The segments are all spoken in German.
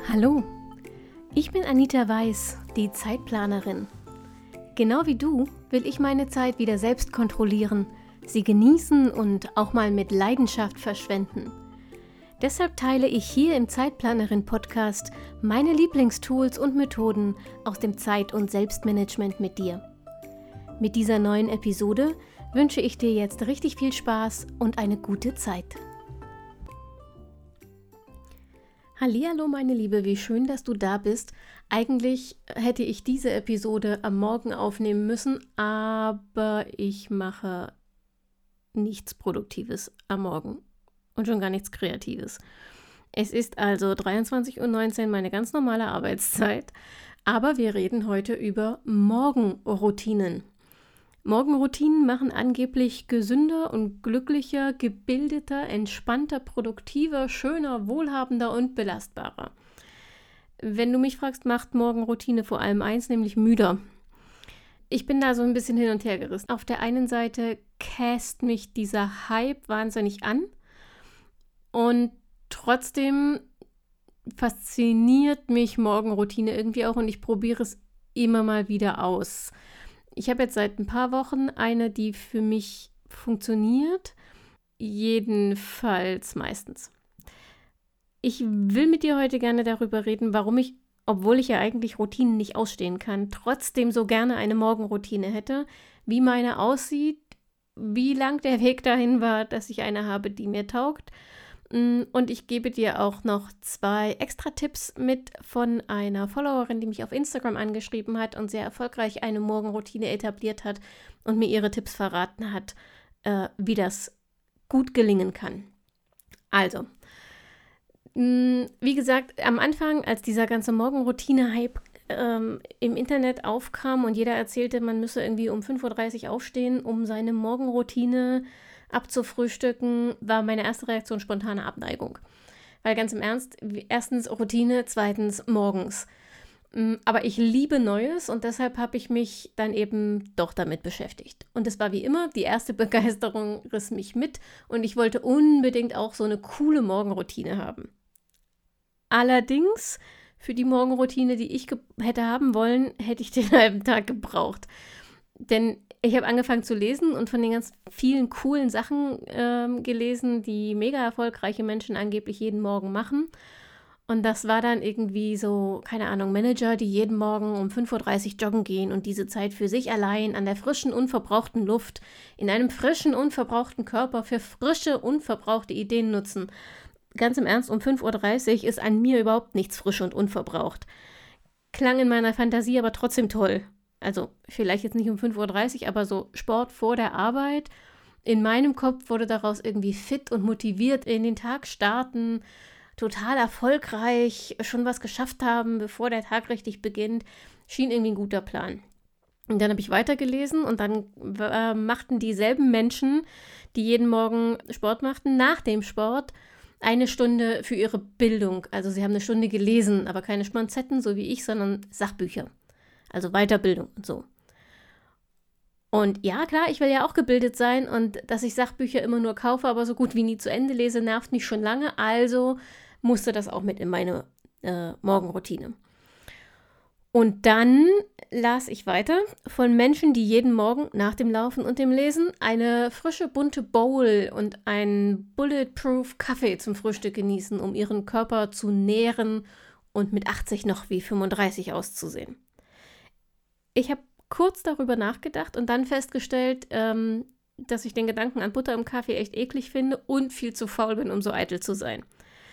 Hallo, ich bin Anita Weiß, die Zeitplanerin. Genau wie du will ich meine Zeit wieder selbst kontrollieren, sie genießen und auch mal mit Leidenschaft verschwenden. Deshalb teile ich hier im Zeitplanerin-Podcast meine Lieblingstools und Methoden aus dem Zeit- und Selbstmanagement mit dir. Mit dieser neuen Episode wünsche ich dir jetzt richtig viel Spaß und eine gute Zeit. Hallihallo meine Liebe, wie schön, dass du da bist. Eigentlich hätte ich diese Episode am Morgen aufnehmen müssen, aber ich mache nichts Produktives am Morgen und schon gar nichts Kreatives. Es ist also 23:19 Uhr, meine ganz normale Arbeitszeit, aber wir reden heute über Morgenroutinen. Morgenroutinen machen angeblich gesünder und glücklicher, gebildeter, entspannter, produktiver, schöner, wohlhabender und belastbarer. Wenn du mich fragst, macht Morgenroutine vor allem eins, nämlich müder. Ich bin da so ein bisschen hin und her gerissen. Auf der einen Seite cast mich dieser Hype wahnsinnig an und trotzdem fasziniert mich Morgenroutine irgendwie auch und ich probiere es immer mal wieder aus. Ich habe jetzt seit ein paar Wochen eine, die für mich funktioniert, jedenfalls meistens. Ich will mit dir heute gerne darüber reden, warum ich, obwohl ich ja eigentlich Routinen nicht ausstehen kann, trotzdem so gerne eine Morgenroutine hätte, wie meine aussieht, wie lang der Weg dahin war, dass ich eine habe, die mir taugt. Und ich gebe dir auch noch 2 extra Tipps mit von einer Followerin, die mich auf Instagram angeschrieben hat und sehr erfolgreich eine Morgenroutine etabliert hat und mir ihre Tipps verraten hat, wie das gut gelingen kann. Also, wie gesagt, am Anfang, als dieser ganze Morgenroutine-Hype im Internet aufkam und jeder erzählte, man müsse irgendwie um 5:30 Uhr aufstehen, um seine Morgenroutine abzufrühstücken, war meine erste Reaktion spontane Abneigung. Weil ganz im Ernst, erstens Routine, zweitens morgens. Aber ich liebe Neues und deshalb habe ich mich dann eben doch damit beschäftigt. Und es war wie immer, die erste Begeisterung riss mich mit und ich wollte unbedingt auch so eine coole Morgenroutine haben. Allerdings, für die Morgenroutine, die ich hätte haben wollen, hätte ich den halben Tag gebraucht. Denn ich habe angefangen zu lesen und von den ganz vielen coolen Sachen gelesen, die mega erfolgreiche Menschen angeblich jeden Morgen machen. Und das war dann irgendwie so, keine Ahnung, Manager, die jeden Morgen um 5:30 Uhr joggen gehen und diese Zeit für sich allein an der frischen, unverbrauchten Luft, in einem frischen, unverbrauchten Körper für frische, unverbrauchte Ideen nutzen. Ganz im Ernst, um 5:30 Uhr ist an mir überhaupt nichts frisch und unverbraucht. Klang in meiner Fantasie aber trotzdem toll. Also vielleicht jetzt nicht um 5:30 Uhr, aber so Sport vor der Arbeit. In meinem Kopf wurde daraus irgendwie fit und motiviert in den Tag starten, total erfolgreich, schon was geschafft haben, bevor der Tag richtig beginnt. Schien irgendwie ein guter Plan. Und dann habe ich weitergelesen und dann machten dieselben Menschen, die jeden Morgen Sport machten, nach dem Sport 1 Stunde für ihre Bildung. Also sie haben 1 Stunde gelesen, aber keine Schmonzetten, so wie ich, sondern Sachbücher. Also Weiterbildung und so. Und ja, klar, ich will ja auch gebildet sein und dass ich Sachbücher immer nur kaufe, aber so gut wie nie zu Ende lese, nervt mich schon lange. Also musste das auch mit in meine Morgenroutine. Und dann las ich weiter von Menschen, die jeden Morgen nach dem Laufen und dem Lesen eine frische, bunte Bowl und einen Bulletproof Kaffee zum Frühstück genießen, um ihren Körper zu nähren und mit 80 noch wie 35 auszusehen. Ich habe kurz darüber nachgedacht und dann festgestellt, dass ich den Gedanken an Butter im Kaffee echt eklig finde und viel zu faul bin, um so eitel zu sein.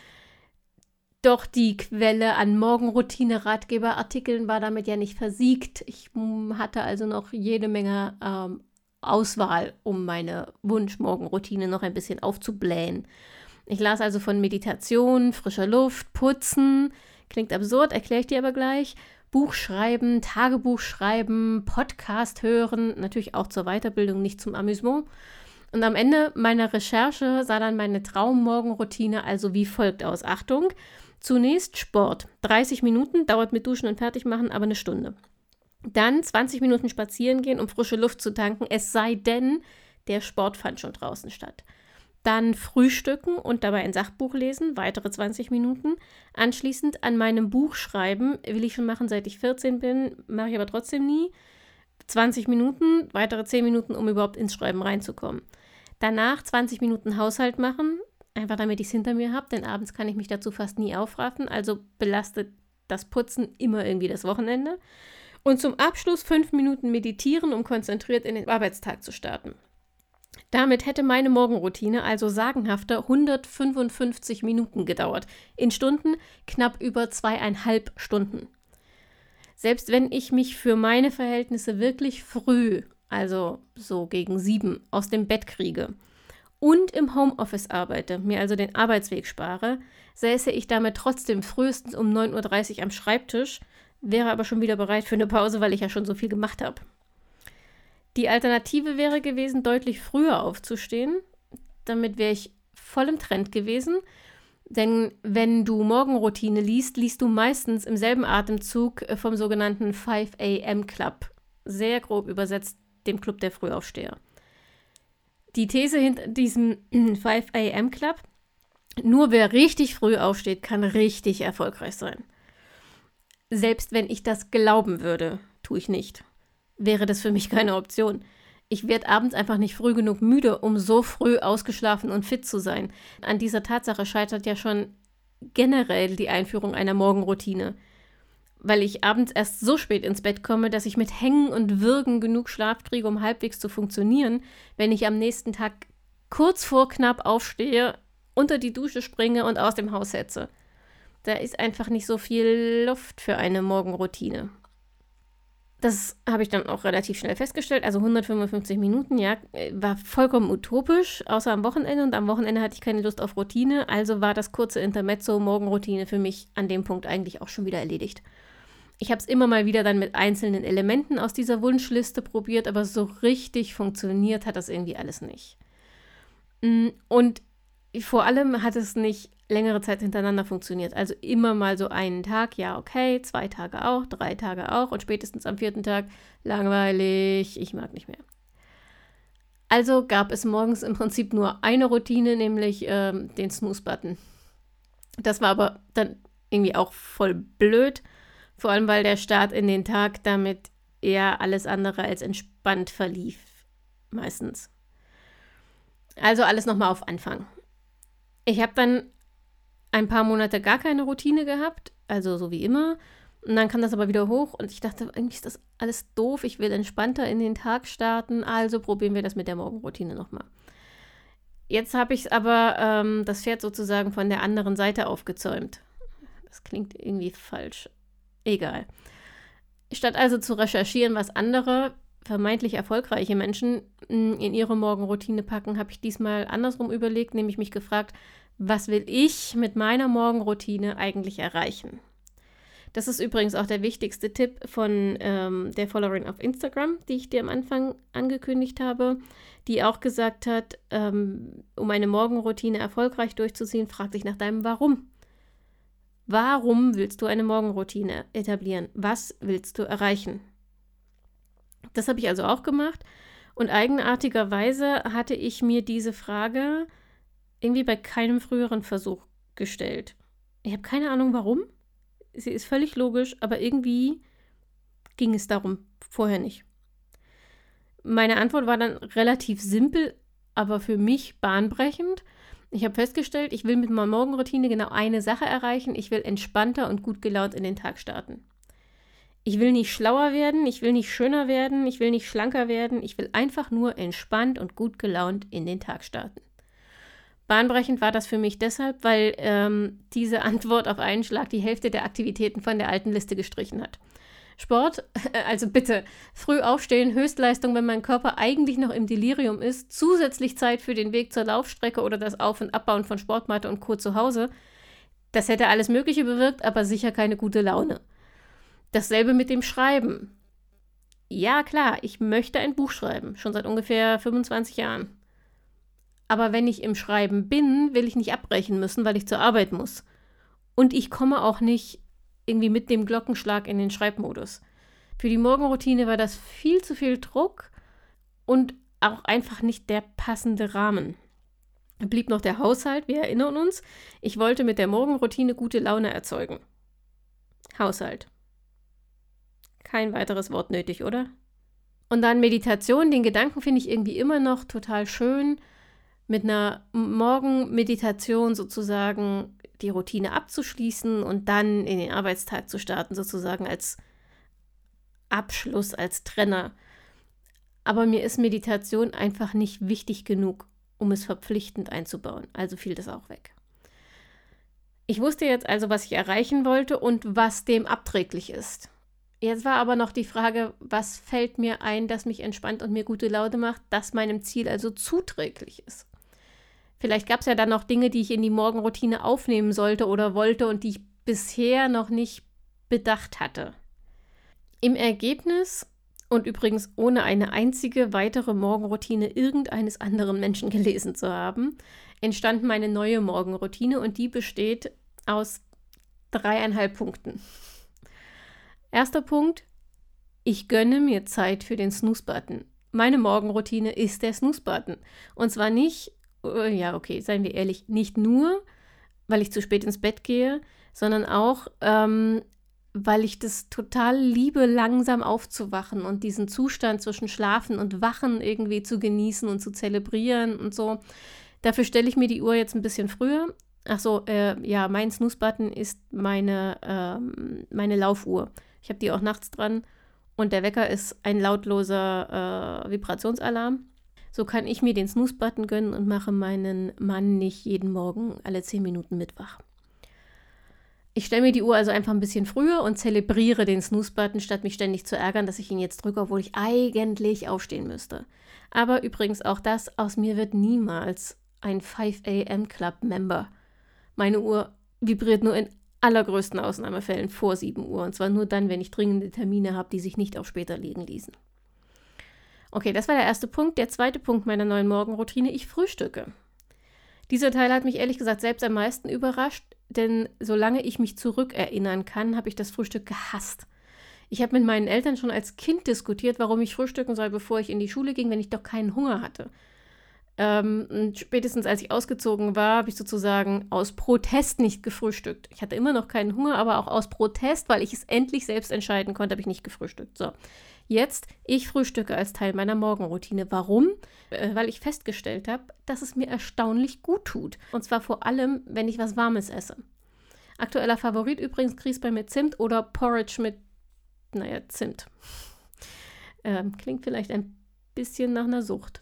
Doch die Quelle an Morgenroutine-Ratgeberartikeln war damit ja nicht versiegt. Ich hatte also noch jede Menge Auswahl, um meine Wunsch-Morgenroutine noch ein bisschen aufzublähen. Ich las also von Meditation, frischer Luft, Putzen. Klingt absurd, erkläre ich dir aber gleich. Buch schreiben, Tagebuch schreiben, Podcast hören, natürlich auch zur Weiterbildung, nicht zum Amüsement. Und am Ende meiner Recherche sah dann meine Traummorgenroutine also wie folgt aus. Achtung, zunächst Sport. 30 Minuten, dauert mit Duschen und Fertigmachen aber 1 Stunde. Dann 20 Minuten spazieren gehen, um frische Luft zu tanken, es sei denn, der Sport fand schon draußen statt. Dann frühstücken und dabei ein Sachbuch lesen, weitere 20 Minuten. Anschließend an meinem Buch schreiben, will ich schon machen, seit ich 14 bin, mache ich aber trotzdem nie. 20 Minuten, weitere 10 Minuten, um überhaupt ins Schreiben reinzukommen. Danach 20 Minuten Haushalt machen, einfach damit ich es hinter mir habe, denn abends kann ich mich dazu fast nie aufraffen, also belastet das Putzen immer irgendwie das Wochenende. Und zum Abschluss 5 Minuten meditieren, um konzentriert in den Arbeitstag zu starten. Damit hätte meine Morgenroutine also sagenhafte 155 Minuten gedauert. In Stunden knapp über 2,5 Stunden. Selbst wenn ich mich für meine Verhältnisse wirklich früh, also so gegen 7, aus dem Bett kriege und im Homeoffice arbeite, mir also den Arbeitsweg spare, säße ich damit trotzdem frühestens um 9:30 Uhr am Schreibtisch, wäre aber schon wieder bereit für eine Pause, weil ich ja schon so viel gemacht habe. Die Alternative wäre gewesen, deutlich früher aufzustehen. Damit wäre ich voll im Trend gewesen. Denn wenn du Morgenroutine liest, liest du meistens im selben Atemzug vom sogenannten 5 a.m. Club. Sehr grob übersetzt dem Club der Frühaufsteher. Die These hinter diesem 5 a.m. Club: Nur wer richtig früh aufsteht, kann richtig erfolgreich sein. Selbst wenn ich das glauben würde, tue ich nicht. Wäre das für mich keine Option. Ich werde abends einfach nicht früh genug müde, um so früh ausgeschlafen und fit zu sein. An dieser Tatsache scheitert ja schon generell die Einführung einer Morgenroutine, weil ich abends erst so spät ins Bett komme, dass ich mit Hängen und Würgen genug Schlaf kriege, um halbwegs zu funktionieren, wenn ich am nächsten Tag kurz vor knapp aufstehe, unter die Dusche springe und aus dem Haus hetze. Da ist einfach nicht so viel Luft für eine Morgenroutine. Das habe ich dann auch relativ schnell festgestellt. Also 155 Minuten, ja, war vollkommen utopisch, außer am Wochenende. Und am Wochenende hatte ich keine Lust auf Routine. Also war das kurze Intermezzo Morgenroutine für mich an dem Punkt eigentlich auch schon wieder erledigt. Ich habe es immer mal wieder dann mit einzelnen Elementen aus dieser Wunschliste probiert, aber so richtig funktioniert hat das irgendwie alles nicht. Und vor allem hat es nicht längere Zeit hintereinander funktioniert. Also immer mal so einen Tag, ja okay, 2 Tage auch, 3 Tage auch und spätestens am 4. Tag langweilig, ich mag nicht mehr. Also gab es morgens im Prinzip nur eine Routine, nämlich den Snooze-Button. Das war aber dann irgendwie auch voll blöd, vor allem weil der Start in den Tag damit eher alles andere als entspannt verlief, meistens. Also alles nochmal auf Anfang. Ich habe dann ein paar Monate gar keine Routine gehabt, also so wie immer. Und dann kam das aber wieder hoch und ich dachte, eigentlich ist das alles doof, ich will entspannter in den Tag starten, also probieren wir das mit der Morgenroutine nochmal. Jetzt habe ich aber das Pferd sozusagen von der anderen Seite aufgezäumt. Das klingt irgendwie falsch. Egal. Statt also zu recherchieren, was andere vermeintlich erfolgreiche Menschen in ihre Morgenroutine packen, habe ich diesmal andersrum überlegt, nämlich mich gefragt, was will ich mit meiner Morgenroutine eigentlich erreichen? Das ist übrigens auch der wichtigste Tipp von der Followerin auf Instagram, die ich dir am Anfang angekündigt habe, die auch gesagt hat, um eine Morgenroutine erfolgreich durchzuziehen, frag dich nach deinem Warum. Warum willst du eine Morgenroutine etablieren? Was willst du erreichen? Das habe ich also auch gemacht und eigenartigerweise hatte ich mir diese Frage irgendwie bei keinem früheren Versuch gestellt. Ich habe keine Ahnung warum. Sie ist völlig logisch, aber irgendwie ging es darum vorher nicht. Meine Antwort war dann relativ simpel, aber für mich bahnbrechend. Ich habe festgestellt, ich will mit meiner Morgenroutine genau eine Sache erreichen. Ich will entspannter und gut gelaunt in den Tag starten. Ich will nicht schlauer werden, ich will nicht schöner werden, ich will nicht schlanker werden. Ich will einfach nur entspannt und gut gelaunt in den Tag starten. Bahnbrechend war das für mich deshalb, weil diese Antwort auf einen Schlag die Hälfte der Aktivitäten von der alten Liste gestrichen hat. Sport, also bitte, früh aufstehen, Höchstleistung, wenn mein Körper eigentlich noch im Delirium ist, zusätzlich Zeit für den Weg zur Laufstrecke oder das Auf- und Abbauen von Sportmatte und Co. zu Hause. Das hätte alles Mögliche bewirkt, aber sicher keine gute Laune. Dasselbe mit dem Schreiben. Ja, klar, ich möchte ein Buch schreiben, schon seit ungefähr 25 Jahren. Aber wenn ich im Schreiben bin, will ich nicht abbrechen müssen, weil ich zur Arbeit muss. Und ich komme auch nicht irgendwie mit dem Glockenschlag in den Schreibmodus. Für die Morgenroutine war das viel zu viel Druck und auch einfach nicht der passende Rahmen. blieb noch der Haushalt, wir erinnern uns. Ich wollte mit der Morgenroutine gute Laune erzeugen. Haushalt. Kein weiteres Wort nötig, oder? Und dann Meditation, den Gedanken finde ich irgendwie immer noch total schön, mit einer Morgenmeditation sozusagen die Routine abzuschließen und dann in den Arbeitstag zu starten, sozusagen als Abschluss, als Trenner. Aber mir ist Meditation einfach nicht wichtig genug, um es verpflichtend einzubauen. Also fiel das auch weg. Ich wusste jetzt also, was ich erreichen wollte und was dem abträglich ist. Jetzt war aber noch die Frage, was fällt mir ein, das mich entspannt und mir gute Laune macht, das meinem Ziel also zuträglich ist. Vielleicht gab es ja dann noch Dinge, die ich in die Morgenroutine aufnehmen sollte oder wollte und die ich bisher noch nicht bedacht hatte. Im Ergebnis, und übrigens ohne eine einzige weitere Morgenroutine irgendeines anderen Menschen gelesen zu haben, entstand meine neue Morgenroutine und die besteht aus 3,5 Punkten. Erster Punkt, ich gönne mir Zeit für den Snooze-Button. Meine Morgenroutine ist der Snooze-Button. Und zwar nicht, seien wir ehrlich, nicht nur, weil ich zu spät ins Bett gehe, sondern auch, weil ich das total liebe, langsam aufzuwachen und diesen Zustand zwischen Schlafen und Wachen irgendwie zu genießen und zu zelebrieren und so. Dafür stelle ich mir die Uhr jetzt ein bisschen früher. Mein Snooze-Button ist meine Laufuhr. Ich habe die auch nachts dran und der Wecker ist ein lautloser Vibrationsalarm. So kann ich mir den Snooze-Button gönnen und mache meinen Mann nicht jeden Morgen alle 10 Minuten mit wach. Ich stelle mir die Uhr also einfach ein bisschen früher und zelebriere den Snooze-Button, statt mich ständig zu ärgern, dass ich ihn jetzt drücke, obwohl ich eigentlich aufstehen müsste. Aber übrigens auch das, aus mir wird niemals ein 5 a.m. Club-Member. Meine Uhr vibriert nur in allergrößten Ausnahmefällen vor 7 Uhr. Und zwar nur dann, wenn ich dringende Termine habe, die sich nicht auf später legen ließen. Okay, das war der erste Punkt. Der zweite Punkt meiner neuen Morgenroutine, ich frühstücke. Dieser Teil hat mich ehrlich gesagt selbst am meisten überrascht, denn solange ich mich zurückerinnern kann, habe ich das Frühstück gehasst. Ich habe mit meinen Eltern schon als Kind diskutiert, warum ich frühstücken soll, bevor ich in die Schule ging, wenn ich doch keinen Hunger hatte. Und spätestens als ich ausgezogen war, habe ich sozusagen aus Protest nicht gefrühstückt. Ich hatte immer noch keinen Hunger, aber auch aus Protest, weil ich es endlich selbst entscheiden konnte, habe ich nicht gefrühstückt. So, jetzt, ich frühstücke als Teil meiner Morgenroutine. Warum? Weil ich festgestellt habe, dass es mir erstaunlich gut tut. Und zwar vor allem, wenn ich was Warmes esse. Aktueller Favorit übrigens, Grießbein mit Zimt oder Porridge mit, Zimt. Klingt vielleicht ein bisschen nach einer Sucht.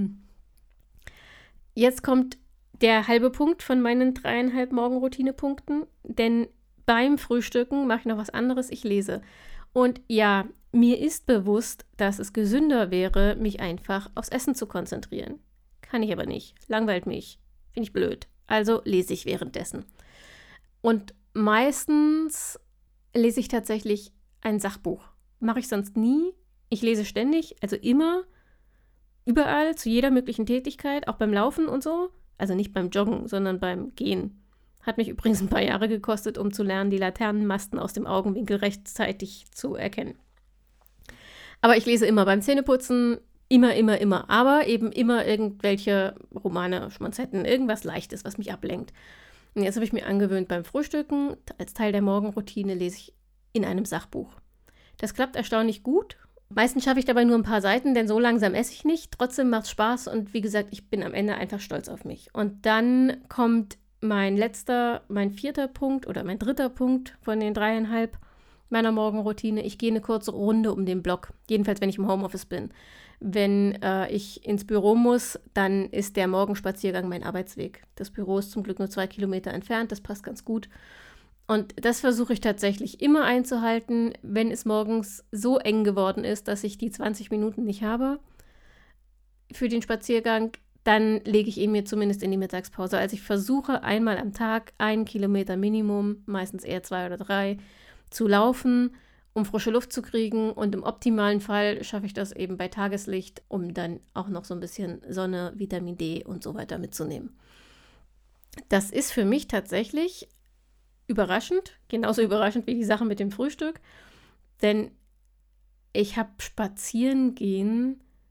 Jetzt kommt der halbe Punkt von meinen 3,5 Morgenroutine-Punkten, denn beim Frühstücken mache ich noch was anderes, ich lese. Und ja, mir ist bewusst, dass es gesünder wäre, mich einfach aufs Essen zu konzentrieren. Kann ich aber nicht, langweilt mich, finde ich blöd. Also lese ich währenddessen. Und meistens lese ich tatsächlich ein Sachbuch. Mache ich sonst nie. Ich lese ständig, also immer, überall, zu jeder möglichen Tätigkeit, auch beim Laufen und so. Also nicht beim Joggen, sondern beim Gehen. Hat mich übrigens ein paar Jahre gekostet, um zu lernen, die Laternenmasten aus dem Augenwinkel rechtzeitig zu erkennen. Aber ich lese immer beim Zähneputzen, immer. Aber eben immer irgendwelche Romane, Schmonzetten, irgendwas Leichtes, was mich ablenkt. Und jetzt habe ich mir angewöhnt, beim Frühstücken, als Teil der Morgenroutine, lese ich in einem Sachbuch. Das klappt erstaunlich gut. Meistens schaffe ich dabei nur ein paar Seiten, denn so langsam esse ich nicht. Trotzdem macht es Spaß und wie gesagt, ich bin am Ende einfach stolz auf mich. Und dann kommt mein vierter Punkt oder mein dritter Punkt von den 3,5 meiner Morgenroutine. Ich gehe eine kurze Runde um den Block, jedenfalls wenn ich im Homeoffice bin. Wenn ich ins Büro muss, dann ist der Morgenspaziergang mein Arbeitsweg. Das Büro ist zum Glück nur 2 Kilometer entfernt, das passt ganz gut. Und das versuche ich tatsächlich immer einzuhalten, wenn es morgens so eng geworden ist, dass ich die 20 Minuten nicht habe für den Spaziergang, dann lege ich ihn mir zumindest in die Mittagspause. Also ich versuche einmal am Tag 1 Kilometer Minimum, meistens eher 2 oder 3, zu laufen, um frische Luft zu kriegen. Und im optimalen Fall schaffe ich das eben bei Tageslicht, um dann auch noch so ein bisschen Sonne, Vitamin D und so weiter mitzunehmen. Das ist für mich tatsächlich überraschend, genauso überraschend wie die Sache mit dem Frühstück, denn ich habe Spazieren gehen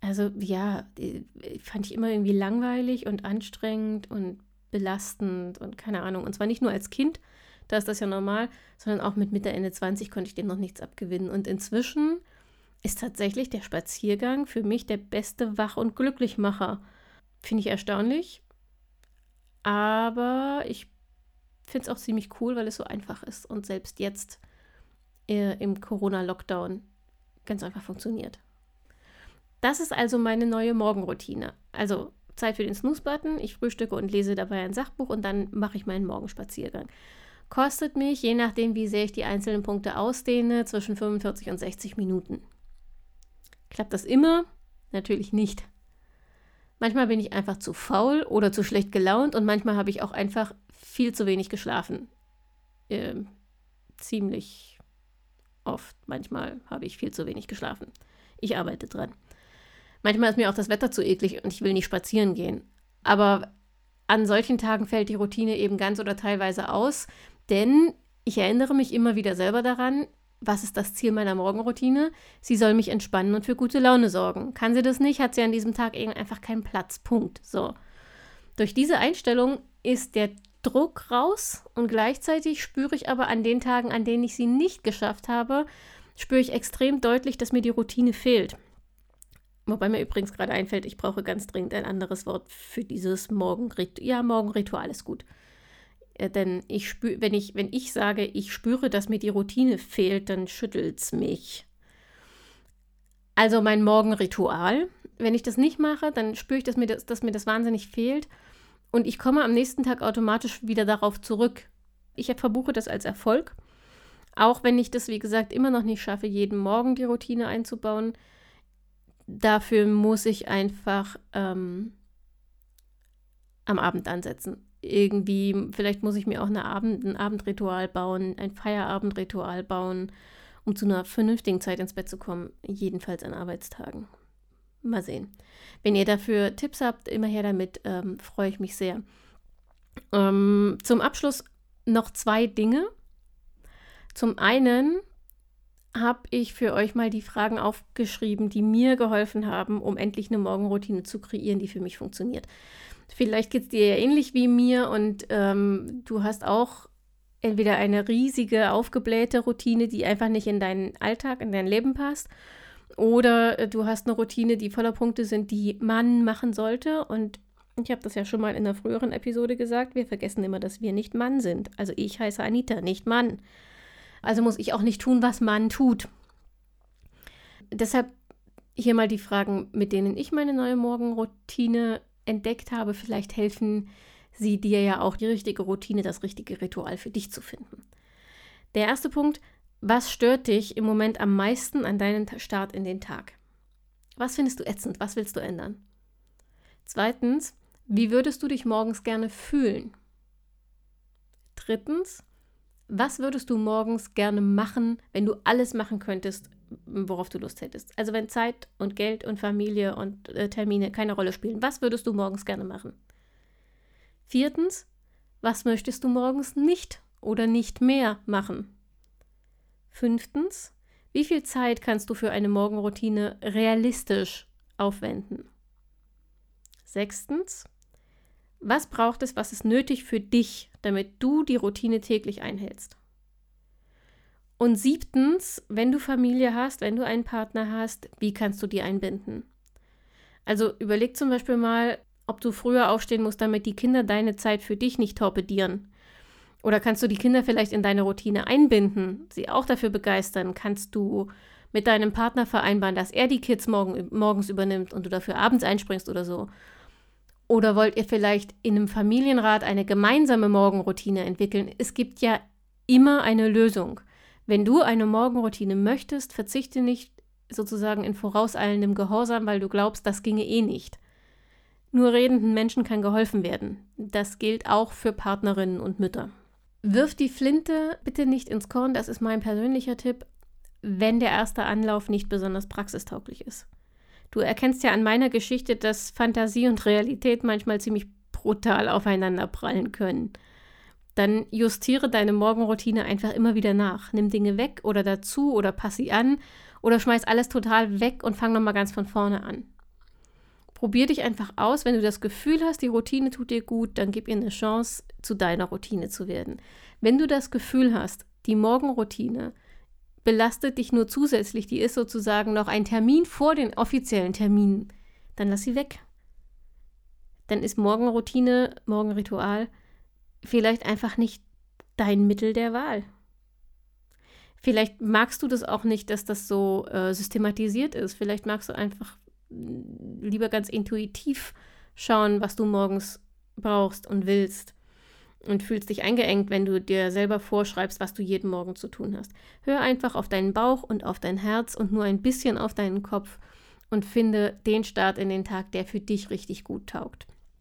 Also ja, fand ich immer irgendwie langweilig und anstrengend und belastend und keine Ahnung. Und zwar nicht nur als Kind, da ist das ja normal, sondern auch mit Mitte, Ende 20 konnte ich dem noch nichts abgewinnen. Und inzwischen ist tatsächlich der Spaziergang für mich der beste Wach- und Glücklichmacher. Finde ich erstaunlich, aber ich finde es auch ziemlich cool, weil es so einfach ist und selbst jetzt im Corona-Lockdown ganz einfach funktioniert. Das ist also meine neue Morgenroutine. Also Zeit für den Snooze-Button, ich frühstücke und lese dabei ein Sachbuch und dann mache ich meinen Morgenspaziergang. Kostet mich, je nachdem, wie sehr ich die einzelnen Punkte ausdehne, zwischen 45 und 60 Minuten. Klappt das immer? Natürlich nicht. Manchmal bin ich einfach zu faul oder zu schlecht gelaunt und manchmal habe ich auch einfach viel zu wenig geschlafen. Ziemlich oft. Manchmal habe ich viel zu wenig geschlafen. Ich arbeite dran. Manchmal ist mir auch das Wetter zu eklig und ich will nicht spazieren gehen. Aber an solchen Tagen fällt die Routine eben ganz oder teilweise aus, denn ich erinnere mich immer wieder selber daran, was ist das Ziel meiner Morgenroutine? Sie soll mich entspannen und für gute Laune sorgen. Kann sie das nicht, hat sie an diesem Tag einfach keinen Platz. Punkt. So. Durch diese Einstellung ist der Druck raus und gleichzeitig spüre ich aber an den Tagen, an denen ich sie nicht geschafft habe, spüre ich extrem deutlich, dass mir die Routine fehlt. Wobei mir übrigens gerade einfällt, ich brauche ganz dringend ein anderes Wort für dieses Morgenritual. Ja, Morgenritual ist gut. Denn wenn ich sage, ich spüre, dass mir die Routine fehlt, dann schüttelt es mich. Also mein Morgenritual. Wenn ich das nicht mache, dann spüre ich, dass mir das wahnsinnig fehlt. Und ich komme am nächsten Tag automatisch wieder darauf zurück. Ich verbuche das als Erfolg. Auch wenn ich das, wie gesagt, immer noch nicht schaffe, jeden Morgen die Routine einzubauen. Dafür muss ich einfach am Abend ansetzen. Irgendwie, vielleicht muss ich mir auch ein Abendritual bauen, ein Feierabendritual bauen, um zu einer vernünftigen Zeit ins Bett zu kommen, jedenfalls an Arbeitstagen. Mal sehen. Wenn ihr dafür Tipps habt, immer her damit, freue ich mich sehr. Zum Abschluss noch 2 Dinge. Zum einen habe ich für euch mal die Fragen aufgeschrieben, die mir geholfen haben, um endlich eine Morgenroutine zu kreieren, die für mich funktioniert. Vielleicht geht es dir ja ähnlich wie mir und du hast auch entweder eine riesige, aufgeblähte Routine, die einfach nicht in deinen Alltag, in dein Leben passt, oder du hast eine Routine, die voller Punkte sind, die man machen sollte. Und ich habe das ja schon mal in einer früheren Episode gesagt, wir vergessen immer, dass wir nicht Mann sind. Also ich heiße Anita, nicht Mann. Also muss ich auch nicht tun, was Mann tut. Deshalb hier mal die Fragen, mit denen ich meine neue Morgenroutine entdeckt habe. Vielleicht helfen sie dir ja auch, die richtige Routine, das richtige Ritual für dich zu finden. Der erste Punkt: Was stört dich im Moment am meisten an deinem Start in den Tag? Was findest du ätzend? Was willst du ändern? Zweitens: Wie würdest du dich morgens gerne fühlen? Drittens: Was würdest du morgens gerne machen, wenn du alles machen könntest, worauf du Lust hättest? Also wenn Zeit und Geld und Familie und Termine keine Rolle spielen, was würdest du morgens gerne machen? Viertens: Was möchtest du morgens nicht oder nicht mehr machen? Fünftens: Wie viel Zeit kannst du für eine Morgenroutine realistisch aufwenden? Sechstens: Was braucht es, was ist nötig für dich, damit du die Routine täglich einhältst? Und siebtens: Wenn du Familie hast, wenn du einen Partner hast, wie kannst du die einbinden? Also überleg zum Beispiel mal, ob du früher aufstehen musst, damit die Kinder deine Zeit für dich nicht torpedieren. Oder kannst du die Kinder vielleicht in deine Routine einbinden, sie auch dafür begeistern? Kannst du mit deinem Partner vereinbaren, dass er die Kids morgens übernimmt und du dafür abends einspringst oder so? Oder wollt ihr vielleicht in einem Familienrat eine gemeinsame Morgenroutine entwickeln? Es gibt ja immer eine Lösung. Wenn du eine Morgenroutine möchtest, verzichte nicht sozusagen in vorauseilendem Gehorsam, weil du glaubst, das ginge eh nicht. Nur redenden Menschen kann geholfen werden. Das gilt auch für Partnerinnen und Mütter. Wirf die Flinte bitte nicht ins Korn, das ist mein persönlicher Tipp, wenn der erste Anlauf nicht besonders praxistauglich ist. Du erkennst ja an meiner Geschichte, dass Fantasie und Realität manchmal ziemlich brutal aufeinander prallen können. Dann justiere deine Morgenroutine einfach immer wieder nach. Nimm Dinge weg oder dazu oder pass sie an oder schmeiß alles total weg und fang nochmal ganz von vorne an. Probier dich einfach aus. Wenn du das Gefühl hast, die Routine tut dir gut, dann gib ihr eine Chance, zu deiner Routine zu werden. Wenn du das Gefühl hast, die Morgenroutine belastet dich nur zusätzlich, die ist sozusagen noch ein Termin vor den offiziellen Terminen, dann lass sie weg. Dann ist Morgenroutine, Morgenritual vielleicht einfach nicht dein Mittel der Wahl. Vielleicht magst du das auch nicht, dass das so systematisiert ist. Vielleicht magst du einfach lieber ganz intuitiv schauen, was du morgens brauchst und willst und fühlst dich eingeengt, wenn du dir selber vorschreibst, was du jeden Morgen zu tun hast. Hör einfach auf deinen Bauch und auf dein Herz und nur ein bisschen auf deinen Kopf und finde den Start in den Tag, der für dich richtig gut taugt.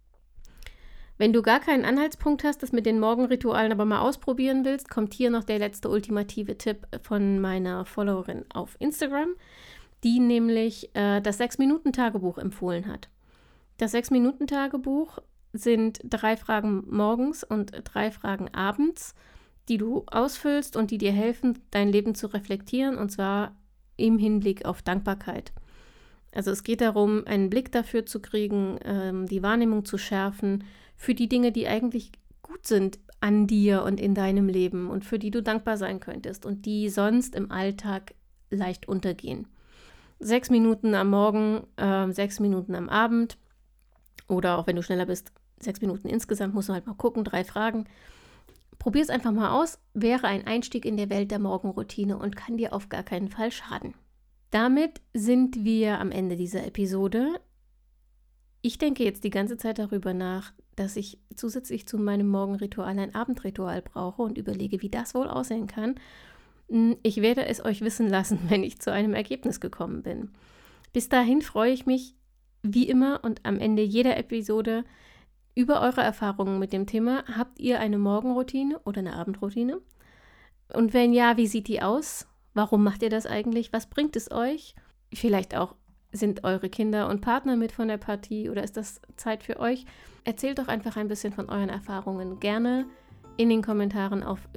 Wenn du gar keinen Anhaltspunkt hast, das mit den Morgenritualen aber mal ausprobieren willst, kommt hier noch der letzte ultimative Tipp von meiner Followerin auf Instagram, die nämlich das 6-Minuten-Tagebuch empfohlen hat. Das 6-Minuten-Tagebuch sind 3 Fragen morgens und 3 Fragen abends, die du ausfüllst und die dir helfen, dein Leben zu reflektieren, und zwar im Hinblick auf Dankbarkeit. Also es geht darum, einen Blick dafür zu kriegen, die Wahrnehmung zu schärfen für die Dinge, die eigentlich gut sind an dir und in deinem Leben und für die du dankbar sein könntest und die sonst im Alltag leicht untergehen. 6 Minuten am Morgen, 6 Minuten am Abend oder auch wenn du schneller bist, 6 Minuten insgesamt, musst du halt mal gucken, 3 Fragen. Probier es einfach mal aus, wäre ein Einstieg in die Welt der Morgenroutine und kann dir auf gar keinen Fall schaden. Damit sind wir am Ende dieser Episode. Ich denke jetzt die ganze Zeit darüber nach, dass ich zusätzlich zu meinem Morgenritual ein Abendritual brauche und überlege, wie das wohl aussehen kann. Ich werde es euch wissen lassen, wenn ich zu einem Ergebnis gekommen bin. Bis dahin freue ich mich wie immer und am Ende jeder Episode über eure Erfahrungen mit dem Thema. Habt ihr eine Morgenroutine oder eine Abendroutine? Und wenn ja, wie sieht die aus? Warum macht ihr das eigentlich? Was bringt es euch? Vielleicht auch, sind eure Kinder und Partner mit von der Partie oder ist das Zeit für euch? Erzählt doch einfach ein bisschen von euren Erfahrungen. Gerne in den Kommentaren auf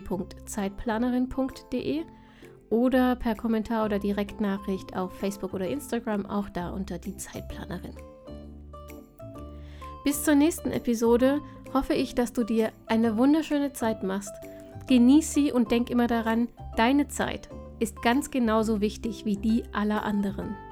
www.zeitplanerin.de oder per Kommentar oder Direktnachricht auf Facebook oder Instagram, auch da unter die Zeitplanerin. Bis zur nächsten Episode hoffe ich, dass du dir eine wunderschöne Zeit machst. Genieß sie und denk immer daran, deine Zeit ist ganz genauso wichtig wie die aller anderen.